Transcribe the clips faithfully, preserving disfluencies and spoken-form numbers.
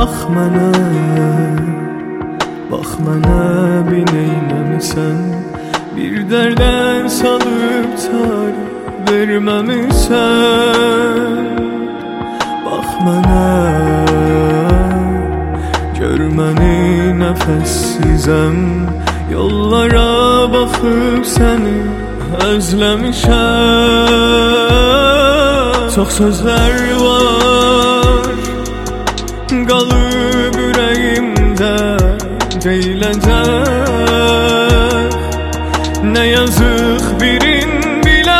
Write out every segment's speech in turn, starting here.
Bax mənə, bax mənə bir neyləmisən, bir dərdən salıb çarə verməmisən. Bax mənə, gör məni nəfəssizəm, yollara baxıb səni özləmişəm. Çox sözlər var, qalıb ürəyimdə deyiləcək. Nə yazıq birin bilə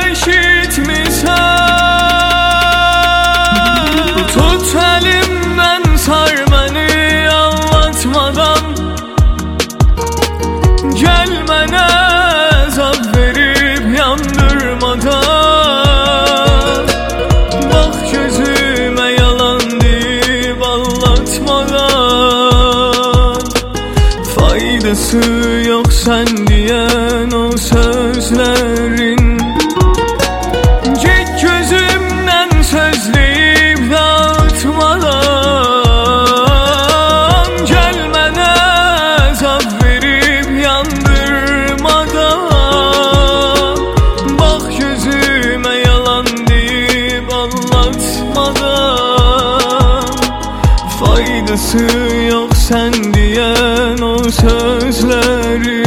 eşitmisən. Tut əlimdən sar məni anlatmadan, gəl mənə əzab verib yandırmadan. Bax gözümə yalan deyib anlatmadan, faydası yox sən deyən o sözlərin. Get gözümdən sözləyib dağıtmadan, gəl mənə əzab verib yandırmadan. Bax gözümə yalan deyib anlatmadan, faydası yox sən deyən o sözlərin.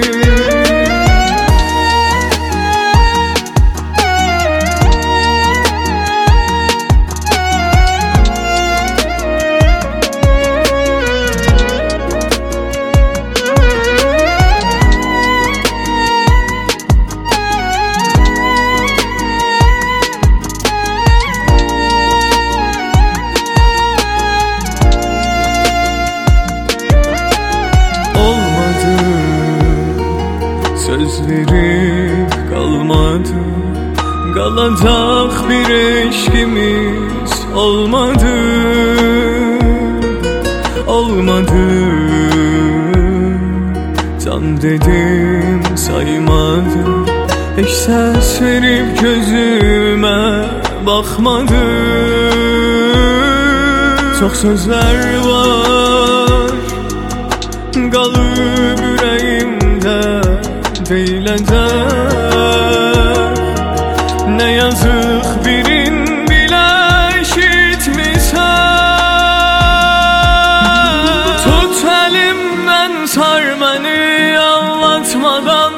Söz verib qalmadı, qalacaq bir eşkimiz olmadı. Olmadı, can dedim saymadı, heç səs verib gözümə baxmadı. Çox sözlər var, qalıb ürəyimdə deyiləcək. Nə yazıq birin bilə eşitmisən. Tut əlimdən sar məni anlatmadan,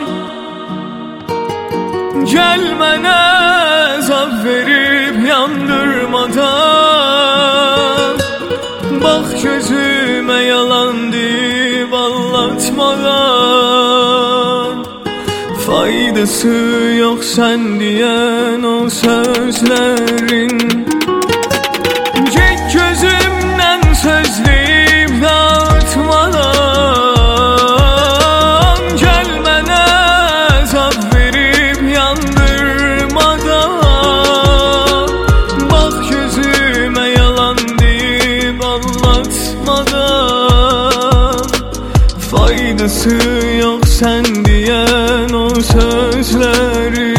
gəl mənə əzab verib yandırmadan. Bax gözümə yalan deyib anlatmadan, faydası yox sən deyən o sözlərin. Get gözümdən sözləyib dağıtmadan, gəl mənə əzab verib yandırmadan. Bax gözümə yalan deyib anlatmadan, faydası yox sən deyən o sözləri.